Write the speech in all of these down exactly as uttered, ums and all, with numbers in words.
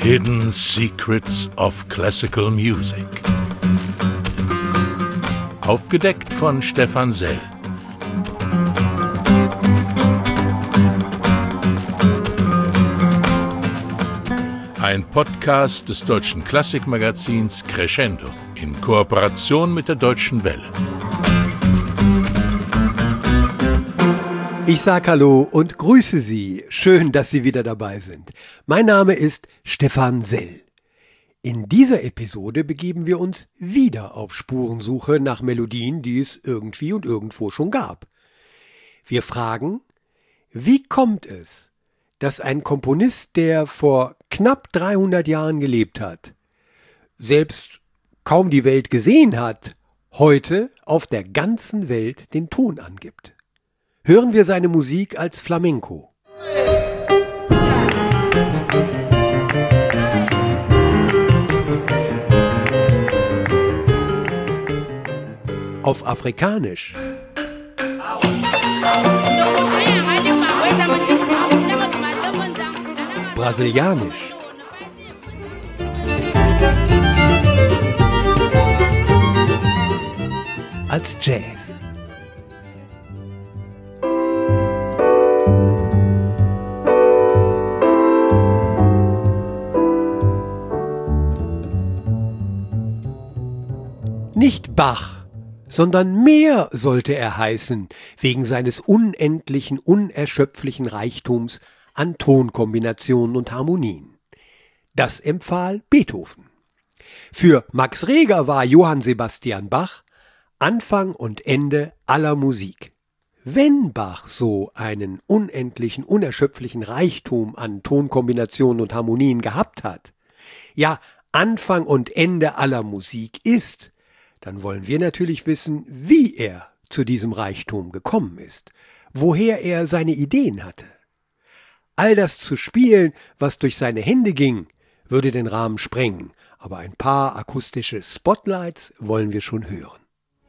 Hidden Secrets of Classical Music. Aufgedeckt von Stefan Sell. Ein Podcast des deutschen Klassikmagazins Crescendo in Kooperation mit der Deutschen Welle. Ich sag Hallo und grüße Sie. Schön, dass Sie wieder dabei sind. Mein Name ist Stefan Sell. In dieser Episode begeben wir uns wieder auf Spurensuche nach Melodien, die es irgendwie und irgendwo schon gab. Wir fragen, wie kommt es, dass ein Komponist, der vor knapp dreihundert Jahren gelebt hat, selbst kaum die Welt gesehen hat, heute auf der ganzen Welt den Ton angibt? Hören wir seine Musik als Flamenco. Auf Afrikanisch. Brasilianisch. Als Jazz. Nicht Bach, sondern mehr sollte er heißen, wegen seines unendlichen, unerschöpflichen Reichtums an Tonkombinationen und Harmonien. Das empfahl Beethoven. Für Max Reger war Johann Sebastian Bach Anfang und Ende aller Musik. Wenn Bach so einen unendlichen, unerschöpflichen Reichtum an Tonkombinationen und Harmonien gehabt hat, ja Anfang und Ende aller Musik ist, dann wollen wir natürlich wissen, wie er zu diesem Reichtum gekommen ist, woher er seine Ideen hatte. All das zu spielen, was durch seine Hände ging, würde den Rahmen sprengen, aber ein paar akustische Spotlights wollen wir schon hören.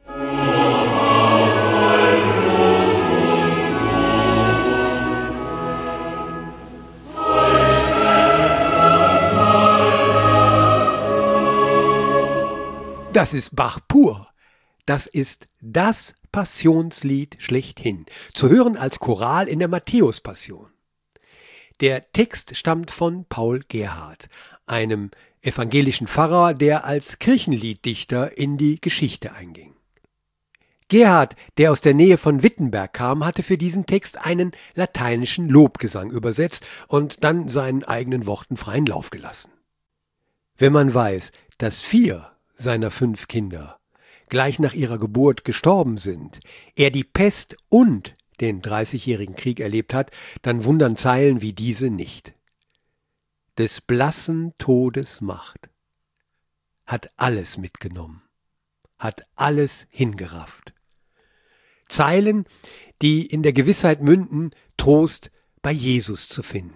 Das ist Bach pur. Das ist das Passionslied schlechthin, zu hören als Choral in der Matthäus-Passion. Der Text stammt von Paul Gerhardt, einem evangelischen Pfarrer, der als Kirchenlieddichter in die Geschichte einging. Gerhardt, der aus der Nähe von Wittenberg kam, hatte für diesen Text einen lateinischen Lobgesang übersetzt und dann seinen eigenen Worten freien Lauf gelassen. Wenn man weiß, dass vier seiner fünf Kinder gleich nach ihrer Geburt gestorben sind, er die Pest und den Dreißigjährigen Krieg erlebt hat, dann wundern Zeilen wie diese nicht. Des blassen Todes Macht hat alles mitgenommen, hat alles hingerafft. Zeilen, die in der Gewissheit münden, Trost bei Jesus zu finden.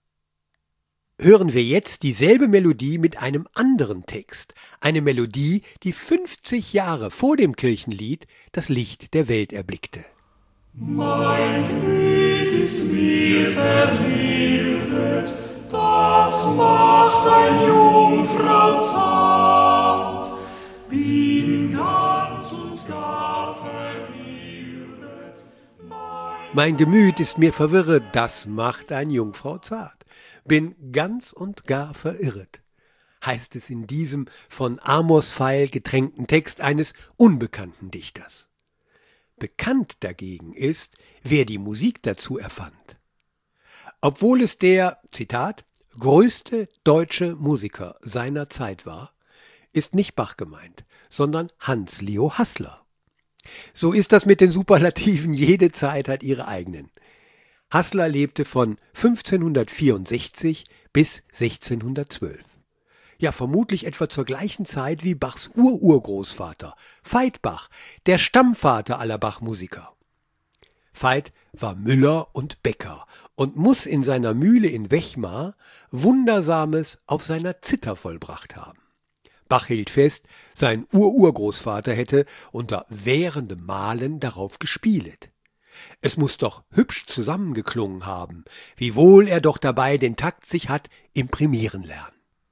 Hören wir jetzt dieselbe Melodie mit einem anderen Text. Eine Melodie, die fünfzig Jahre vor dem Kirchenlied das Licht der Welt erblickte. Mein Gemüt ist mir verwirret, das macht ein Jungfrau zart, bin ganz und gar verirret. Mein, mein Gemüt ist mir verwirret, das macht ein Jungfrau zart. Bin ganz und gar verirret, heißt es in diesem von Amos Pfeil getränkten Text eines unbekannten Dichters. Bekannt dagegen ist, wer die Musik dazu erfand. Obwohl es der, Zitat, größte deutsche Musiker seiner Zeit war, ist nicht Bach gemeint, sondern Hans Leo Haßler. So ist das mit den Superlativen, jede Zeit hat ihre eigenen. Haßler lebte von fünfzehnhundertvierundsechzig bis sechzehnhundertzwölf. Ja, vermutlich etwa zur gleichen Zeit wie Bachs Ururgroßvater, Veit Bach, der Stammvater aller Bach-Musiker. Veit war Müller und Bäcker und muss in seiner Mühle in Wechmar Wundersames auf seiner Zither vollbracht haben. Bach hielt fest, sein Ururgroßvater hätte unter währendem Malen darauf gespielet. Es muß doch hübsch zusammengeklungen haben, wiewohl er doch dabei den Takt sich hat imprimieren lernen.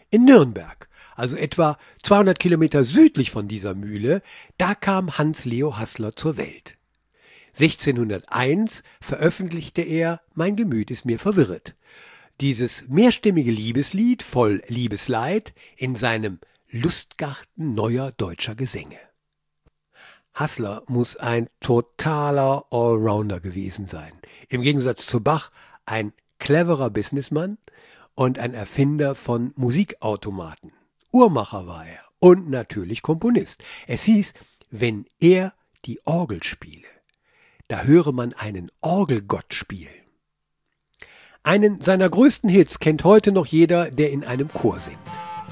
In Nürnberg, also etwa zweihundert Kilometer südlich von dieser Mühle, da kam Hans Leo Haßler zur Welt. sechzehnhunderteins veröffentlichte er »Mein Gemüt ist mir verwirret«. Dieses mehrstimmige Liebeslied voll Liebesleid in seinem Lustgarten neuer deutscher Gesänge. Haßler muss ein totaler Allrounder gewesen sein. Im Gegensatz zu Bach ein cleverer Businessman und ein Erfinder von Musikautomaten. Uhrmacher war er und natürlich Komponist. Es hieß, wenn er die Orgel spiele, da höre man einen Orgelgott spielen. Einen seiner größten Hits kennt heute noch jeder, der in einem Chor singt.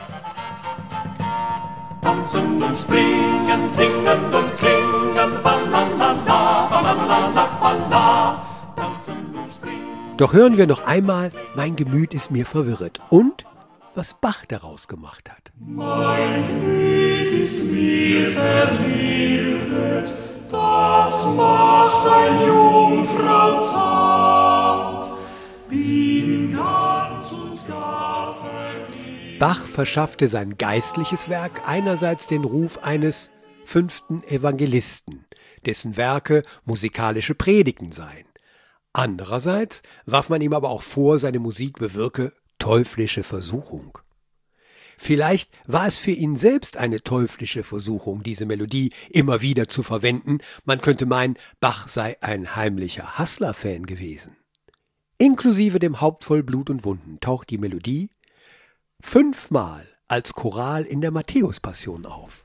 Tanzen und springen, singen und klingen, walala, walala, walala. Tanzen und springen. Doch hören wir noch einmal, mein Gemüt ist mir verwirret und was Bach daraus gemacht hat. Mein Gemüt ist mir verwirret, das macht ein Jungfrau zart, bin ganz und gar verliebt. Bach verschaffte sein geistliches Werk einerseits den Ruf eines fünften Evangelisten, dessen Werke musikalische Predigten seien. Andererseits warf man ihm aber auch vor, seine Musik bewirke teuflische Versuchung. Vielleicht war es für ihn selbst eine teuflische Versuchung, diese Melodie immer wieder zu verwenden. Man könnte meinen, Bach sei ein heimlicher Haßler-Fan gewesen. Inklusive dem Haupt voll Blut und Wunden taucht die Melodie fünfmal als Choral in der Matthäus-Passion auf.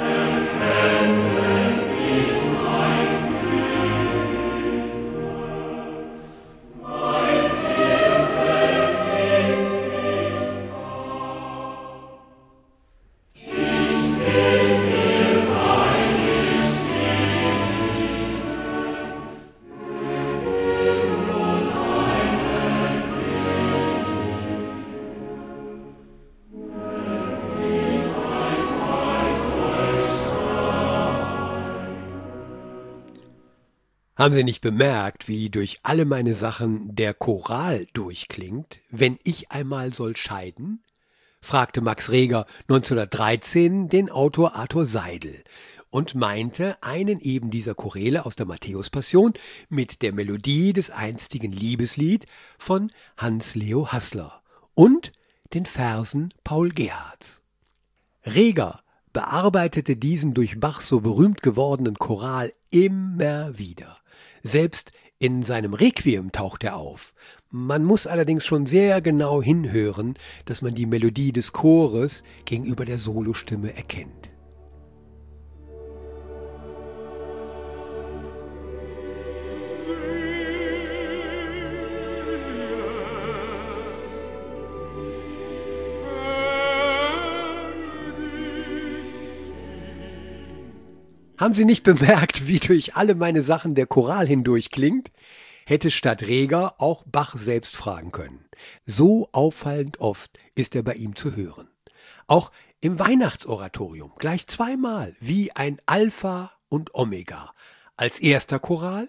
Haben Sie nicht bemerkt, wie durch alle meine Sachen der Choral durchklingt, wenn ich einmal soll scheiden? Fragte Max Reger neunzehnhundertdreizehn den Autor Arthur Seidel und meinte einen eben dieser Choräle aus der Matthäus-Passion mit der Melodie des einstigen Liebeslied von Hans Leo Haßler und den Versen Paul Gerhardts. Reger bearbeitete diesen durch Bach so berühmt gewordenen Choral immer wieder. Selbst in seinem Requiem taucht er auf. Man muss allerdings schon sehr genau hinhören, dass man die Melodie des Chores gegenüber der Solostimme erkennt. Haben Sie nicht bemerkt, wie durch alle meine Sachen der Choral hindurch klingt? Hätte statt Reger auch Bach selbst fragen können. So auffallend oft ist er bei ihm zu hören. Auch im Weihnachtsoratorium gleich zweimal wie ein Alpha und Omega. Als erster Choral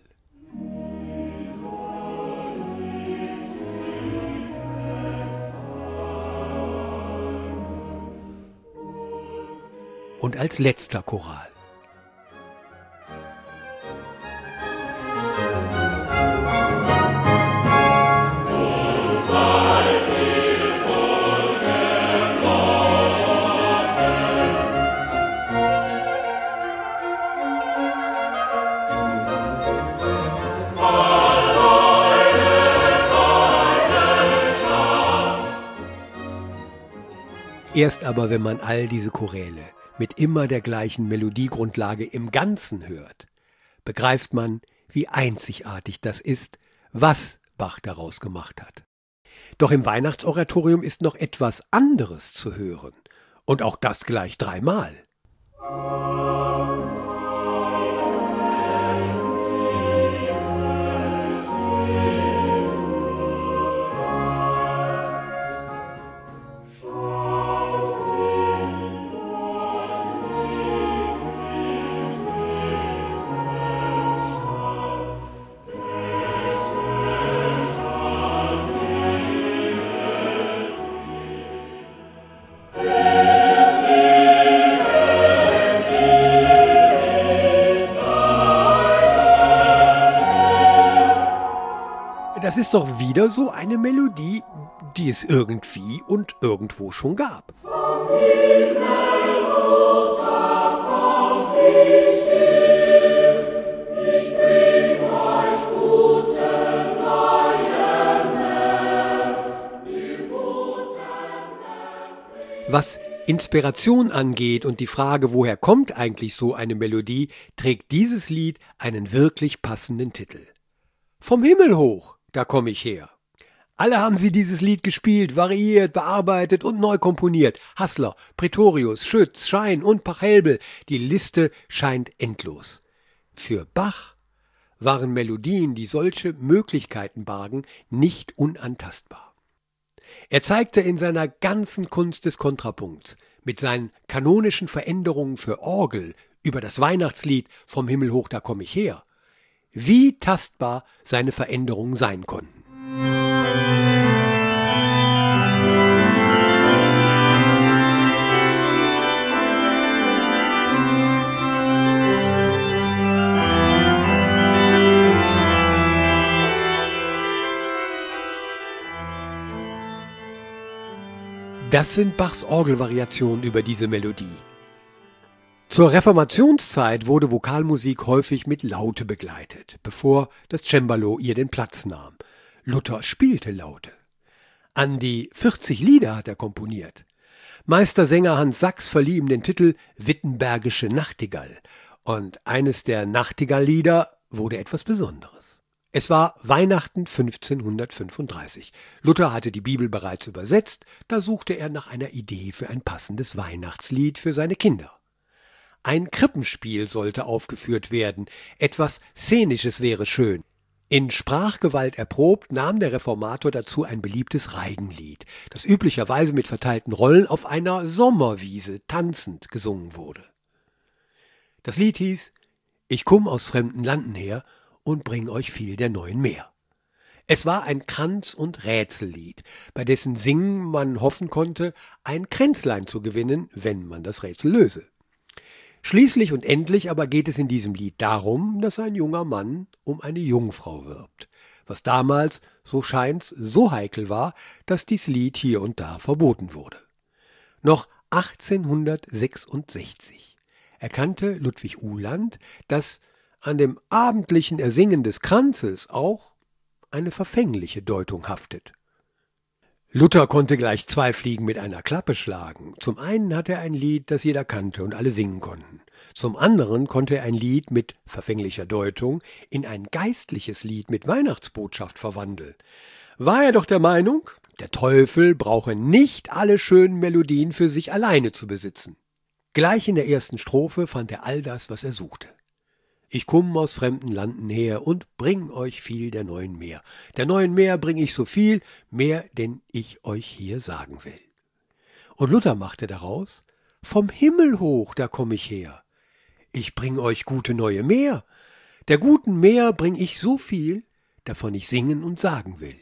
und als letzter Choral. Erst aber, wenn man all diese Choräle mit immer der gleichen Melodiegrundlage im Ganzen hört, begreift man, wie einzigartig das ist, was Bach daraus gemacht hat. Doch im Weihnachtsoratorium ist noch etwas anderes zu hören. Und auch das gleich dreimal. Das ist doch wieder so eine Melodie, die es irgendwie und irgendwo schon gab. Vom Himmel hoch, da komm ich her, ich bring euch gute neue Mehr, die gute Mehr. Was Inspiration angeht und die Frage, woher kommt eigentlich so eine Melodie, trägt dieses Lied einen wirklich passenden Titel. Vom Himmel hoch, da komm ich her. Alle haben sie dieses Lied gespielt, variiert, bearbeitet und neu komponiert. Hassler, Pretorius, Schütz, Schein und Pachelbel. Die Liste scheint endlos. Für Bach waren Melodien, die solche Möglichkeiten bargen, nicht unantastbar. Er zeigte in seiner ganzen Kunst des Kontrapunkts mit seinen kanonischen Veränderungen für Orgel über das Weihnachtslied Vom Himmel hoch, da komm ich her, wie tastbar seine Veränderungen sein konnten. Das sind Bachs Orgelvariationen über diese Melodie. Zur Reformationszeit wurde Vokalmusik häufig mit Laute begleitet, bevor das Cembalo ihr den Platz nahm. Luther spielte Laute. An die vierzig Lieder hat er komponiert. Meistersänger Hans Sachs verlieh ihm den Titel Wittenbergische Nachtigall und eines der Nachtigall-Lieder wurde etwas Besonderes. Es war Weihnachten fünfzehnhundertfünfunddreißig. Luther hatte die Bibel bereits übersetzt, da suchte er nach einer Idee für ein passendes Weihnachtslied für seine Kinder. Ein Krippenspiel sollte aufgeführt werden, etwas Szenisches wäre schön. In Sprachgewalt erprobt nahm der Reformator dazu ein beliebtes Reigenlied, das üblicherweise mit verteilten Rollen auf einer Sommerwiese tanzend gesungen wurde. Das Lied hieß »Ich komm aus fremden Landen her« und bring euch viel der neuen Meer. Es war ein Kranz- und Rätsellied, bei dessen Singen man hoffen konnte, ein Kränzlein zu gewinnen, wenn man das Rätsel löse. Schließlich und endlich aber geht es in diesem Lied darum, dass ein junger Mann um eine Jungfrau wirbt, was damals, so scheint's, so heikel war, dass dies Lied hier und da verboten wurde. Noch achtzehnhundertsechsundsechzig erkannte Ludwig Uhland, dass an dem abendlichen Ersingen des Kranzes auch eine verfängliche Deutung haftet. Luther konnte gleich zwei Fliegen mit einer Klappe schlagen. Zum einen hatte er ein Lied, das jeder kannte und alle singen konnten. Zum anderen konnte er ein Lied mit verfänglicher Deutung in ein geistliches Lied mit Weihnachtsbotschaft verwandeln. War er doch der Meinung, der Teufel brauche nicht alle schönen Melodien für sich alleine zu besitzen. Gleich in der ersten Strophe fand er all das, was er suchte. Ich komm aus fremden Landen her und bring euch viel der neuen Meer. Der neuen Meer bring ich so viel, mehr denn ich euch hier sagen will. Und Luther machte daraus, vom Himmel hoch, da komm ich her. Ich bring euch gute neue Meer. Der guten Meer bring ich so viel, davon ich singen und sagen will.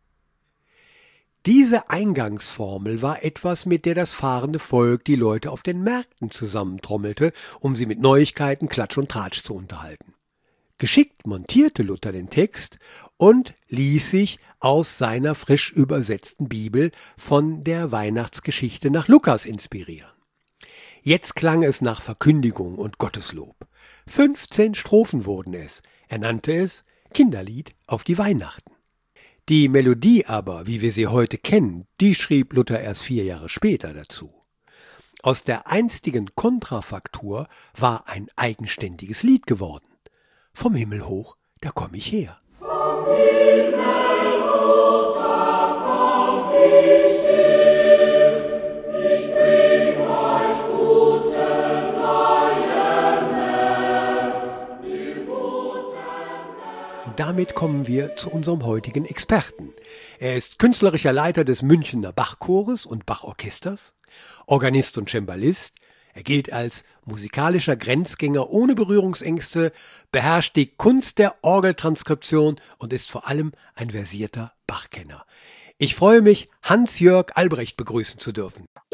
Diese Eingangsformel war etwas, mit der das fahrende Volk die Leute auf den Märkten zusammentrommelte, um sie mit Neuigkeiten, Klatsch und Tratsch zu unterhalten. Geschickt montierte Luther den Text und ließ sich aus seiner frisch übersetzten Bibel von der Weihnachtsgeschichte nach Lukas inspirieren. Jetzt klang es nach Verkündigung und Gotteslob. Fünfzehn Strophen wurden es. Er nannte es Kinderlied auf die Weihnachten. Die Melodie aber, wie wir sie heute kennen, die schrieb Luther erst vier Jahre später dazu. Aus der einstigen Kontrafaktur war ein eigenständiges Lied geworden. Vom Himmel hoch, da komm ich her. Vom Himmel hoch, da komm ich her. Ich bring euch gute neue Mehr, die gute Mehr. Und damit kommen wir zu unserem heutigen Experten. Er ist künstlerischer Leiter des Münchener Bachchores und Bachorchesters, Organist und Cembalist. Er gilt als musikalischer Grenzgänger ohne Berührungsängste, beherrscht die Kunst der Orgeltranskription und ist vor allem ein versierter Bachkenner. Ich freue mich, Hans-Jörg Albrecht begrüßen zu dürfen.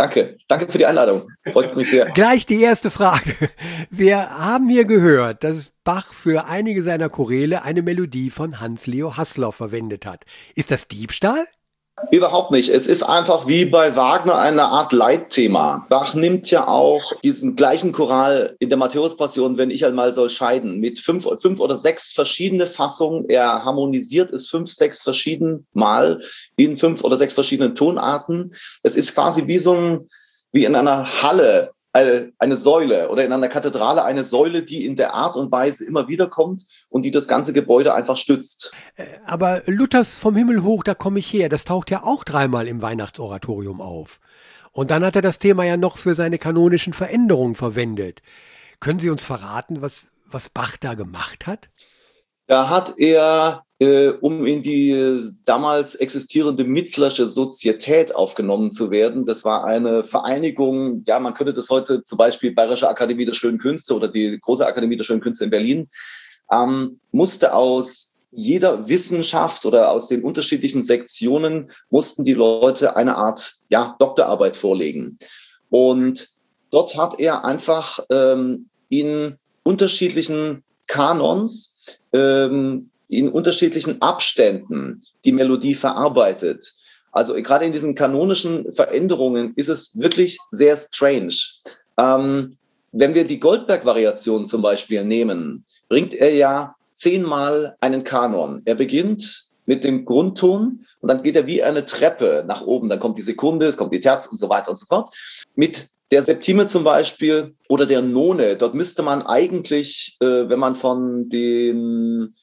Danke, danke für die Einladung. Freut mich sehr. Gleich die erste Frage. Wir haben hier gehört, dass Bach für einige seiner Choräle eine Melodie von Hans-Leo Hasler verwendet hat. Ist das Diebstahl? Überhaupt nicht. Es ist einfach wie bei Wagner eine Art Leitthema. Bach nimmt ja auch diesen gleichen Choral in der Matthäus-Passion, wenn ich einmal soll scheiden, mit fünf, fünf oder sechs verschiedene Fassungen. Er harmonisiert es fünf, sechs verschieden Mal in fünf oder sechs verschiedenen Tonarten. Es ist quasi wie so ein, wie in einer Halle, Eine, eine Säule oder in einer Kathedrale eine Säule, die in der Art und Weise immer wieder kommt und die das ganze Gebäude einfach stützt. Aber Luthers Vom Himmel hoch, da komme ich her, das taucht ja auch dreimal im Weihnachtsoratorium auf. Und dann hat er das Thema ja noch für seine kanonischen Veränderungen verwendet. Können Sie uns verraten, was, was Bach da gemacht hat? Da hat er, äh, um in die damals existierende Mitzlersche Sozietät aufgenommen zu werden, das war eine Vereinigung, ja, man könnte das heute zum Beispiel Bayerische Akademie der Schönen Künste oder die Große Akademie der Schönen Künste in Berlin, ähm, musste aus jeder Wissenschaft oder aus den unterschiedlichen Sektionen mussten die Leute eine Art, ja, Doktorarbeit vorlegen. Und dort hat er einfach ähm, in unterschiedlichen Kanons, ähm, in unterschiedlichen Abständen die Melodie verarbeitet. Also gerade in diesen kanonischen Veränderungen ist es wirklich sehr strange. Ähm, wenn wir die Goldberg-Variation zum Beispiel nehmen, bringt er ja zehnmal einen Kanon. Er beginnt mit dem Grundton und dann geht er wie eine Treppe nach oben. Dann kommt die Sekunde, es kommt die Terz und so weiter und so fort. Mit der Septime zum Beispiel oder der None, dort müsste man eigentlich, äh, wenn man von den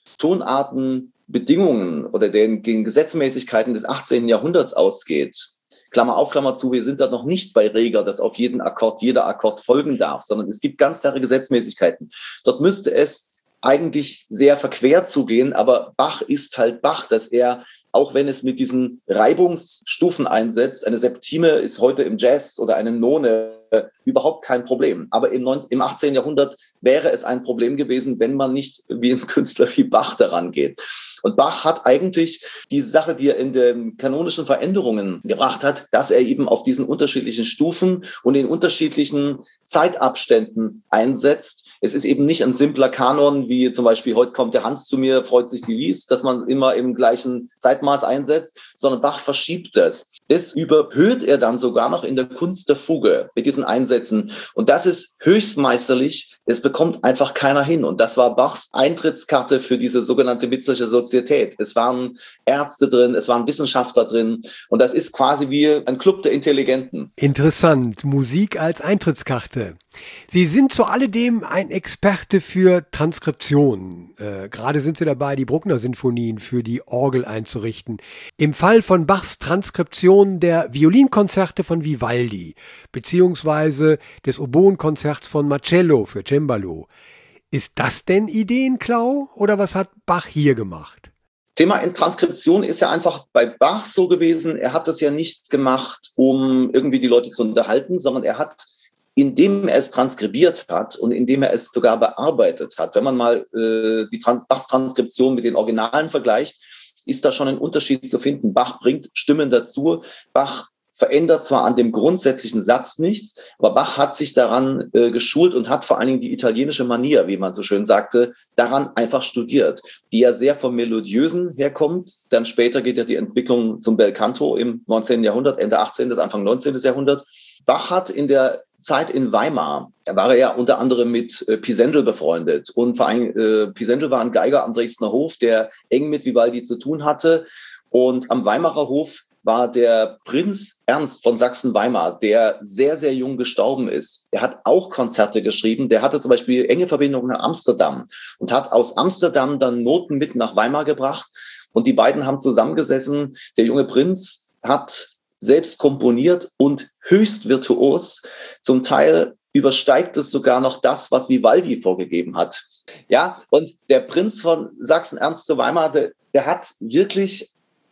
Tonartenbedingungen oder den, den Gesetzmäßigkeiten des achtzehnten Jahrhunderts ausgeht, Klammer auf, Klammer zu, wir sind da noch nicht bei Reger, dass auf jeden Akkord jeder Akkord folgen darf, sondern es gibt ganz klare Gesetzmäßigkeiten. Dort müsste es eigentlich sehr verquert zugehen, aber Bach ist halt Bach, dass er, auch wenn es mit diesen Reibungsstufen einsetzt, eine Septime ist heute im Jazz oder eine None äh, überhaupt kein Problem. Aber im, neunzehnten, im achtzehnten Jahrhundert wäre es ein Problem gewesen, wenn man nicht wie ein Künstler wie Bach daran geht. Und Bach hat eigentlich die Sache, die er in den kanonischen Veränderungen gebracht hat, dass er eben auf diesen unterschiedlichen Stufen und in unterschiedlichen Zeitabständen einsetzt. Es ist eben nicht ein simpler Kanon, wie zum Beispiel heute kommt der Hans zu mir, freut sich die Lies, dass man immer im gleichen Zeitmaß einsetzt, sondern Bach verschiebt es. Das überhöht er dann sogar noch in der Kunst der Fuge mit diesen Einsätzen. Und das ist höchstmeisterlich. Es bekommt einfach keiner hin. Und das war Bachs Eintrittskarte für diese sogenannte Mitzlersche Sozietät. Es waren Ärzte drin, es waren Wissenschaftler drin. Und das ist quasi wie ein Club der Intelligenten. Interessant. Musik als Eintrittskarte. Sie sind zu alledem ein Experte für Transkription. Äh, gerade sind Sie dabei, die Bruckner-Sinfonien für die Orgel einzurichten. Im Fall von Bachs Transkription der Violinkonzerte von Vivaldi beziehungsweise des Oboenkonzerts von Marcello für Cembalo. Ist das denn Ideenklau oder was hat Bach hier gemacht? Thema in Transkription ist ja einfach bei Bach so gewesen, er hat das ja nicht gemacht, um irgendwie die Leute zu unterhalten, sondern er hat, indem er es transkribiert hat und indem er es sogar bearbeitet hat. Wenn man mal äh, die Trans- Bachs Transkription mit den Originalen vergleicht, ist da schon ein Unterschied zu finden. Bach bringt Stimmen dazu. Bach verändert zwar an dem grundsätzlichen Satz nichts, aber Bach hat sich daran äh, geschult und hat vor allen Dingen die italienische Manier, wie man so schön sagte, daran einfach studiert, die ja sehr vom Melodiösen herkommt. Dann später geht ja die Entwicklung zum Bel Canto im neunzehnten Jahrhundert, Ende achtzehnten, Anfang neunzehnten Jahrhundert. Bach hat in der Zeit in Weimar, da war er ja unter anderem mit äh, Pisendel befreundet und vor allem äh, Pisendel war ein Geiger am Dresdner Hof, der eng mit Vivaldi zu tun hatte, und am Weimarer Hof war der Prinz Ernst von Sachsen-Weimar, der sehr, sehr jung gestorben ist. Er hat auch Konzerte geschrieben. Der hatte zum Beispiel enge Verbindungen nach Amsterdam und hat aus Amsterdam dann Noten mit nach Weimar gebracht. Und die beiden haben zusammengesessen. Der junge Prinz hat selbst komponiert und höchst virtuos. Zum Teil übersteigt es sogar noch das, was Vivaldi vorgegeben hat. Ja, und der Prinz von Sachsen, Ernst zu Weimar, der, der hat wirklich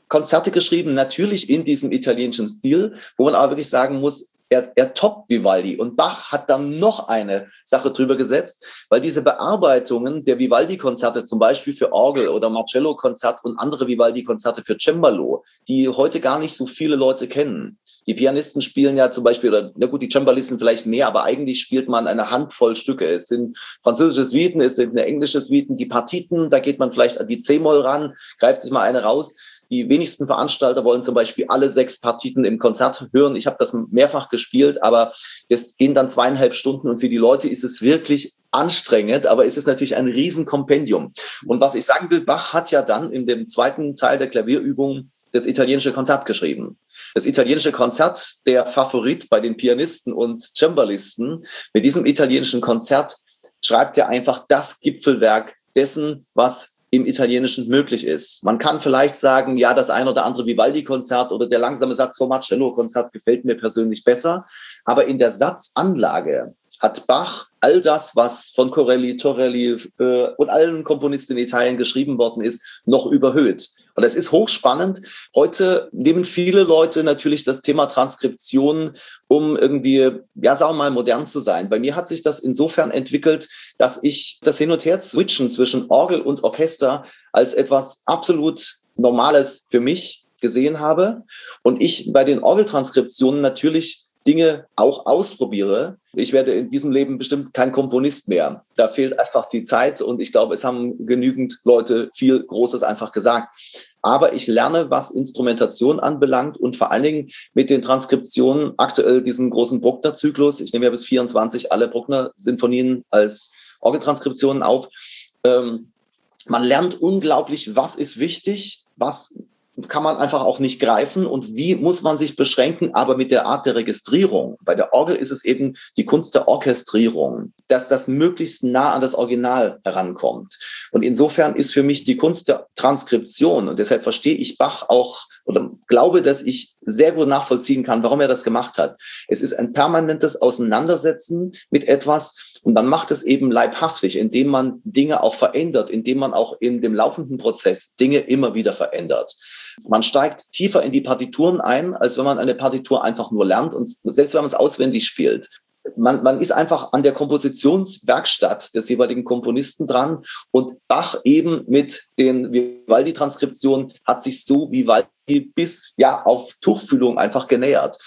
Konzerte geschrieben, natürlich in diesem italienischen Stil, wo man aber wirklich sagen muss, er, er toppt Vivaldi. Und Bach hat dann noch eine Sache drüber gesetzt, weil diese Bearbeitungen der Vivaldi-Konzerte, zum Beispiel für Orgel oder Marcello-Konzert und andere Vivaldi-Konzerte für Cembalo, die heute gar nicht so viele Leute kennen. Die Pianisten spielen ja zum Beispiel, oder na gut, die Cembalisten vielleicht mehr, aber eigentlich spielt man eine Handvoll Stücke. Es sind französische Suiten, es sind englische Suiten, die Partiten, da geht man vielleicht an die C-Moll ran, greift sich mal eine raus. Die wenigsten Veranstalter wollen zum Beispiel alle sechs Partiten im Konzert hören. Ich habe das mehrfach gespielt, aber das gehen dann zweieinhalb Stunden und für die Leute ist es wirklich anstrengend, aber es ist natürlich ein Riesenkompendium. Und was ich sagen will, Bach hat ja dann in dem zweiten Teil der Klavierübung das italienische Konzert geschrieben. Das italienische Konzert, der Favorit bei den Pianisten und Cembalisten, mit diesem italienischen Konzert schreibt er einfach das Gipfelwerk dessen, was im Italienischen möglich ist. Man kann vielleicht sagen, ja, das ein oder andere Vivaldi-Konzert oder der langsame Satz vom Marcello-Konzert gefällt mir persönlich besser. Aber in der Satzanlage hat Bach all das, was von Corelli, Torelli äh, und allen Komponisten in Italien geschrieben worden ist, noch überhöht. Und das ist hochspannend. Heute nehmen viele Leute natürlich das Thema Transkription, um irgendwie, ja, sagen wir mal, modern zu sein. Bei mir hat sich das insofern entwickelt, dass ich das Hin- und Her-Switchen zwischen Orgel und Orchester als etwas absolut Normales für mich gesehen habe. Und ich bei den Orgeltranskriptionen natürlich Dinge auch ausprobiere. Ich werde in diesem Leben bestimmt kein Komponist mehr. Da fehlt einfach die Zeit und ich glaube, es haben genügend Leute viel Großes einfach gesagt. Aber ich lerne, was Instrumentation anbelangt und vor allen Dingen mit den Transkriptionen, aktuell diesen großen Bruckner-Zyklus. Ich nehme ja bis vierundzwanzig alle Bruckner-Sinfonien als Orgeltranskriptionen auf. Ähm, man lernt unglaublich, was ist wichtig, was kann man einfach auch nicht greifen und wie muss man sich beschränken, aber mit der Art der Registrierung. Bei der Orgel ist es eben die Kunst der Orchestrierung, dass das möglichst nah an das Original herankommt. Und insofern ist für mich die Kunst der Transkription, und deshalb verstehe ich Bach auch oder glaube, dass ich sehr gut nachvollziehen kann, warum er das gemacht hat. Es ist ein permanentes Auseinandersetzen mit etwas und man macht es eben leibhaftig, indem man Dinge auch verändert, indem man auch in dem laufenden Prozess Dinge immer wieder verändert. Man steigt tiefer in die Partituren ein, als wenn man eine Partitur einfach nur lernt und selbst wenn man es auswendig spielt. Man, man ist einfach an der Kompositionswerkstatt des jeweiligen Komponisten dran und Bach eben mit den Vivaldi-Transkriptionen hat sich so Vivaldi bis ja auf Tuchfühlung einfach genähert.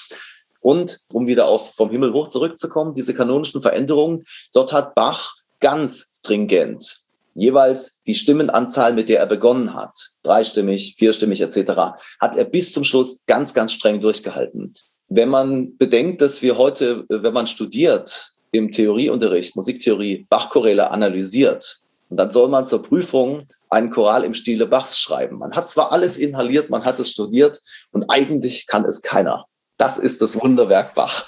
Und um wieder auf vom Himmel hoch zurückzukommen, diese kanonischen Veränderungen, dort hat Bach ganz stringent jeweils die Stimmenanzahl, mit der er begonnen hat, dreistimmig, vierstimmig et cetera, hat er bis zum Schluss ganz, ganz streng durchgehalten. Wenn man bedenkt, dass wir heute, wenn man studiert, im Theorieunterricht, Musiktheorie, Bach-Choräle analysiert, und dann soll man zur Prüfung einen Choral im Stile Bachs schreiben. Man hat zwar alles inhaliert, man hat es studiert und eigentlich kann es keiner. Das ist das Wunderwerk Bach.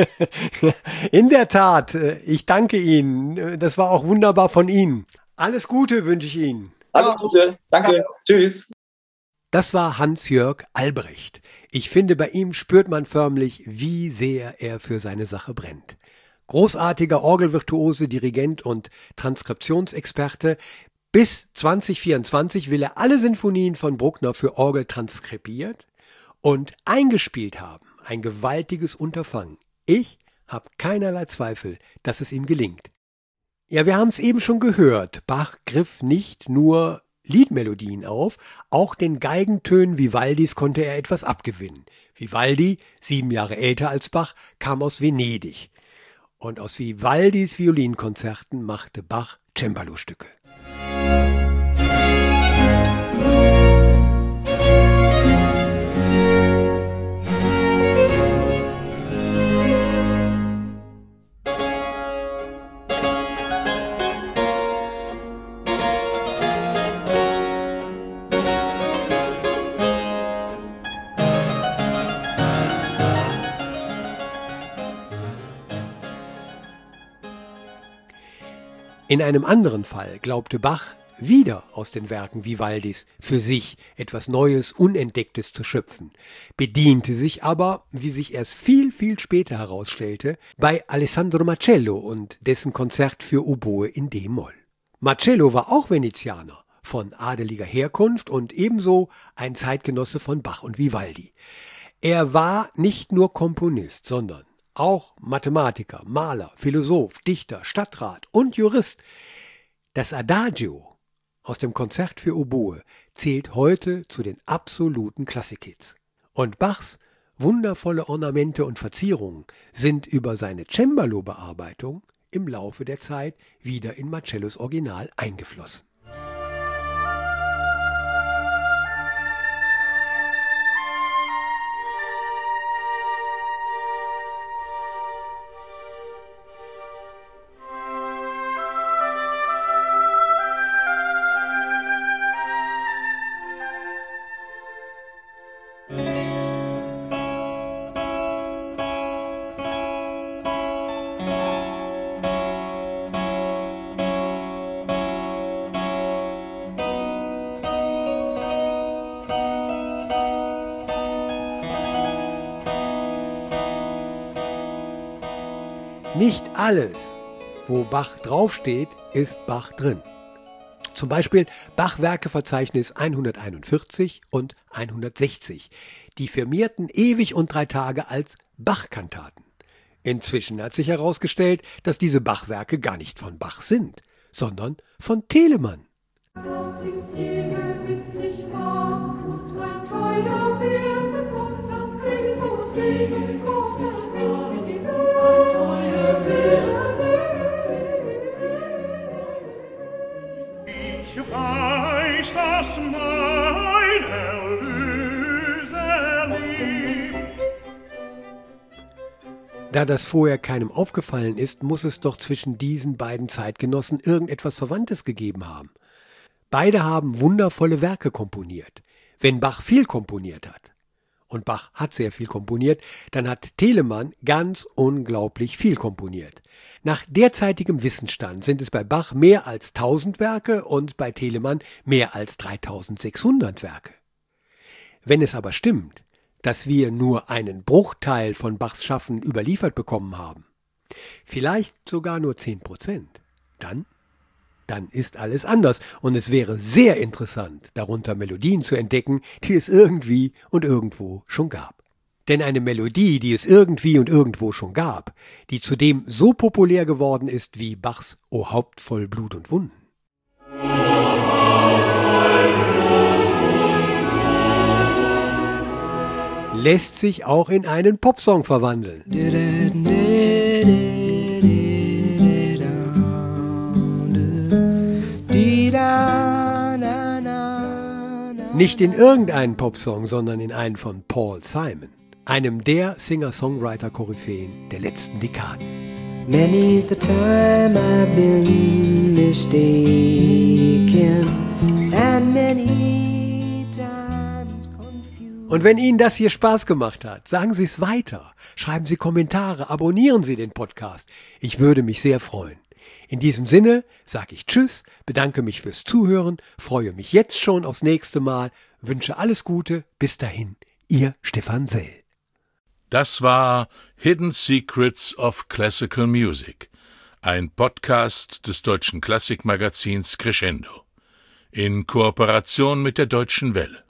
In der Tat, ich danke Ihnen. Das war auch wunderbar von Ihnen. Alles Gute wünsche ich Ihnen. Alles Gute. Danke. Ja. Tschüss. Das war Hans-Jörg Albrecht. Ich finde, bei ihm spürt man förmlich, wie sehr er für seine Sache brennt. Großartiger Orgelvirtuose, Dirigent und Transkriptionsexperte. Bis zwanzig vierundzwanzig will er alle Sinfonien von Bruckner für Orgel transkribiert und eingespielt haben. Ein gewaltiges Unterfangen. Ich habe keinerlei Zweifel, dass es ihm gelingt. Ja, wir haben es eben schon gehört. Bach griff nicht nur Liedmelodien auf, auch den Geigentönen Vivaldis konnte er etwas abgewinnen. Vivaldi, sieben Jahre älter als Bach, kam aus Venedig. Und aus Vivaldis Violinkonzerten machte Bach Cembalo-Stücke. In einem anderen Fall glaubte Bach, wieder aus den Werken Vivaldis für sich etwas Neues, Unentdecktes zu schöpfen, bediente sich aber, wie sich erst viel, viel später herausstellte, bei Alessandro Marcello und dessen Konzert für Oboe in D-Moll. Marcello war auch Venezianer, von adeliger Herkunft und ebenso ein Zeitgenosse von Bach und Vivaldi. Er war nicht nur Komponist, sondern auch Mathematiker, Maler, Philosoph, Dichter, Stadtrat und Jurist. Das Adagio aus dem Konzert für Oboe zählt heute zu den absoluten Klassikhits. Und Bachs wundervolle Ornamente und Verzierungen sind über seine Cembalo-Bearbeitung im Laufe der Zeit wieder in Marcellos Original eingeflossen. Nicht alles, wo Bach draufsteht, ist Bach drin. Zum Beispiel Bach-Werkeverzeichnis hunderteinundvierzig und hundertsechzig. Die firmierten ewig und drei Tage als Bach-Kantaten. Inzwischen hat sich herausgestellt, dass diese Bach-Werke gar nicht von Bach sind, sondern von Telemann. Das ist gewisslich wahr und ein teuer wertes Wort, das Christus, Jesus Gott, ist in die Welt. Teuer ich weiß, dass mein Erlöser liebt. Da das vorher keinem aufgefallen ist, muss es doch zwischen diesen beiden Zeitgenossen irgendetwas Verwandtes gegeben haben. Beide haben wundervolle Werke komponiert. Wenn Bach viel komponiert hat, und Bach hat sehr viel komponiert, dann hat Telemann ganz unglaublich viel komponiert. Nach derzeitigem Wissensstand sind es bei Bach mehr als tausend Werke und bei Telemann mehr als dreitausendsechshundert Werke. Wenn es aber stimmt, dass wir nur einen Bruchteil von Bachs Schaffen überliefert bekommen haben, vielleicht sogar nur zehn Prozent, dann dann ist alles anders und es wäre sehr interessant, darunter Melodien zu entdecken, die es irgendwie und irgendwo schon gab. Denn eine Melodie, die es irgendwie und irgendwo schon gab, die zudem so populär geworden ist wie Bachs O Haupt voll Blut und Wunden, lässt sich auch in einen Popsong verwandeln. Nicht in irgendeinen Popsong, sondern in einen von Paul Simon, einem der Singer-Songwriter-Koryphäen der letzten Dekaden. Many's the time I've been mistaken and many times confused. Und wenn Ihnen das hier Spaß gemacht hat, sagen Sie es weiter. Schreiben Sie Kommentare, abonnieren Sie den Podcast. Ich würde mich sehr freuen. In diesem Sinne sage ich Tschüss, bedanke mich fürs Zuhören, freue mich jetzt schon aufs nächste Mal, wünsche alles Gute, bis dahin, Ihr Stefan Sell. Das war Hidden Secrets of Classical Music, ein Podcast des deutschen Klassikmagazins Crescendo, in Kooperation mit der Deutschen Welle.